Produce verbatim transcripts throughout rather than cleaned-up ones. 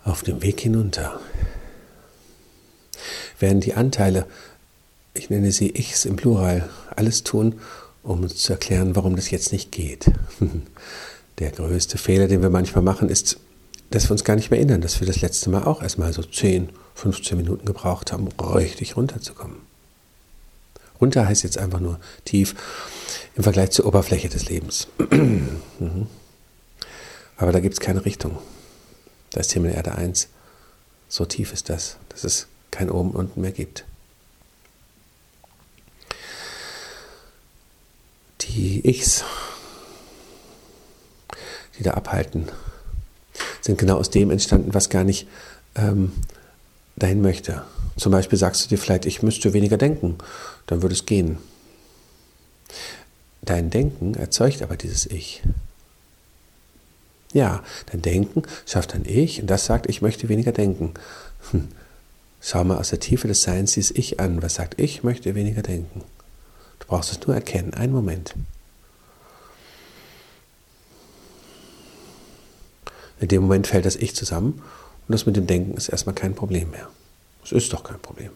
Auf dem Weg hinunter werden die Anteile, ich nenne sie Ichs im Plural, alles tun, um uns zu erklären, warum das jetzt nicht geht. Der größte Fehler, den wir manchmal machen, ist, dass wir uns gar nicht mehr erinnern, dass wir das letzte Mal auch erstmal so zehn, fünfzehn Minuten gebraucht haben, um richtig runterzukommen. Runter heißt jetzt einfach nur tief im Vergleich zur Oberfläche des Lebens. Aber da gibt es keine Richtung. Da ist Himmel, Erde eins. So tief ist das, dass es kein Oben und Unten mehr gibt. Die Ichs, die da abhalten, sind genau aus dem entstanden, was gar nicht ähm, dahin möchte. Zum Beispiel sagst du dir vielleicht, ich müsste weniger denken, dann würde es gehen. Dein Denken erzeugt aber dieses Ich. Ja, dein Denken schafft ein Ich und das sagt, ich möchte weniger denken. Hm. Schau mal aus der Tiefe des Seins dieses Ich an. Was sagt, ich möchte weniger denken? Du brauchst es nur erkennen. Einen Moment. In dem Moment fällt das Ich zusammen und das mit dem Denken ist erstmal kein Problem mehr. Es ist doch kein Problem.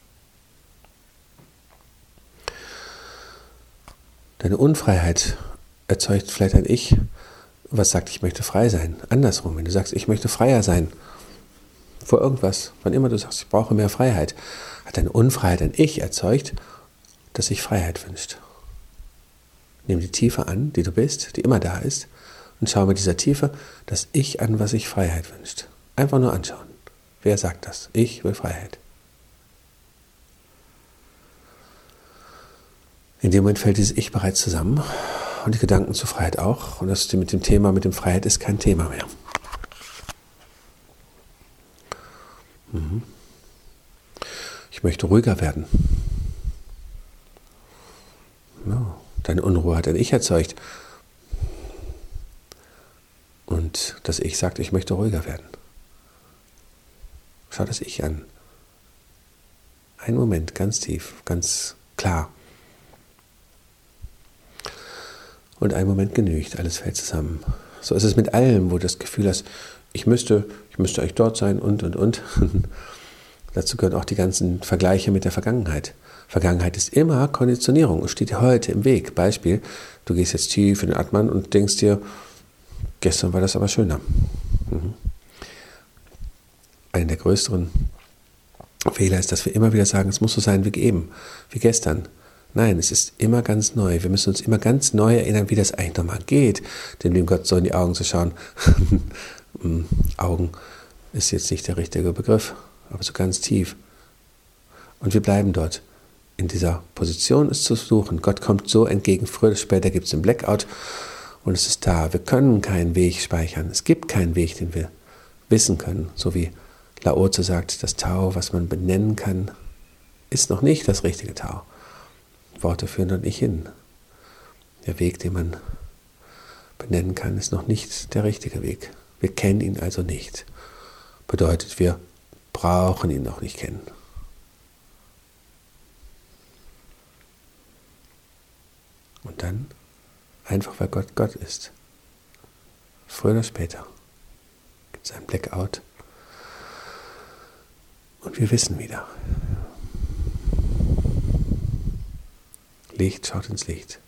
Deine Unfreiheit erzeugt vielleicht ein Ich, was sagt, ich möchte frei sein. Andersrum, wenn du sagst, ich möchte freier sein vor irgendwas, wann immer du sagst, ich brauche mehr Freiheit, hat deine Unfreiheit ein Ich erzeugt, das sich Freiheit wünscht. Nimm die Tiefe an, die du bist, die immer da ist, und schau mit dieser Tiefe das Ich an, was sich Freiheit wünscht. Einfach nur anschauen. Wer sagt das? Ich will Freiheit. In dem Moment fällt dieses Ich bereits zusammen und die Gedanken zur Freiheit auch. Und das mit dem Thema, mit dem Freiheit ist kein Thema mehr. Mhm. Ich möchte ruhiger werden. Ja, deine Unruhe hat ein Ich erzeugt. Und das Ich sagt, ich möchte ruhiger werden. Schau das Ich an. Einen Moment, ganz tief, ganz klar. Und ein Moment genügt, alles fällt zusammen. So ist es mit allem, wo du das Gefühl hast, ich müsste, ich müsste eigentlich dort sein und, und, und. Dazu gehören auch die ganzen Vergleiche mit der Vergangenheit. Vergangenheit ist immer Konditionierung und steht dir heute im Weg. Beispiel, du gehst jetzt tief in den Atman und denkst dir, gestern war das aber schöner. Mhm. Einer der größeren Fehler ist, dass wir immer wieder sagen, es muss so sein wie eben, wie gestern. Nein, es ist immer ganz neu. Wir müssen uns immer ganz neu erinnern, wie das eigentlich nochmal geht, dem lieben Gott so in die Augen zu schauen. Augen ist jetzt nicht der richtige Begriff, aber so ganz tief. Und wir bleiben dort. In dieser Position es zu suchen. Gott kommt so entgegen. Früher oder später gibt es einen Blackout und es ist da. Wir können keinen Weg speichern. Es gibt keinen Weg, den wir wissen können. So wie Lao Tzu sagt, das Tao, was man benennen kann, ist noch nicht das richtige Tao. Worte führen dort nicht hin. Der Weg, den man benennen kann, ist noch nicht der richtige Weg. Wir kennen ihn also nicht. Bedeutet, wir brauchen ihn noch nicht kennen. Und dann, einfach weil Gott Gott ist, früher oder später, gibt es einen Blackout und wir wissen wieder. Licht schaut ins Licht.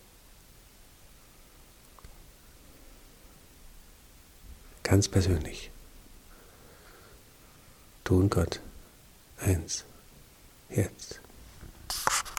Ganz persönlich. Du und Gott. Eins. Jetzt.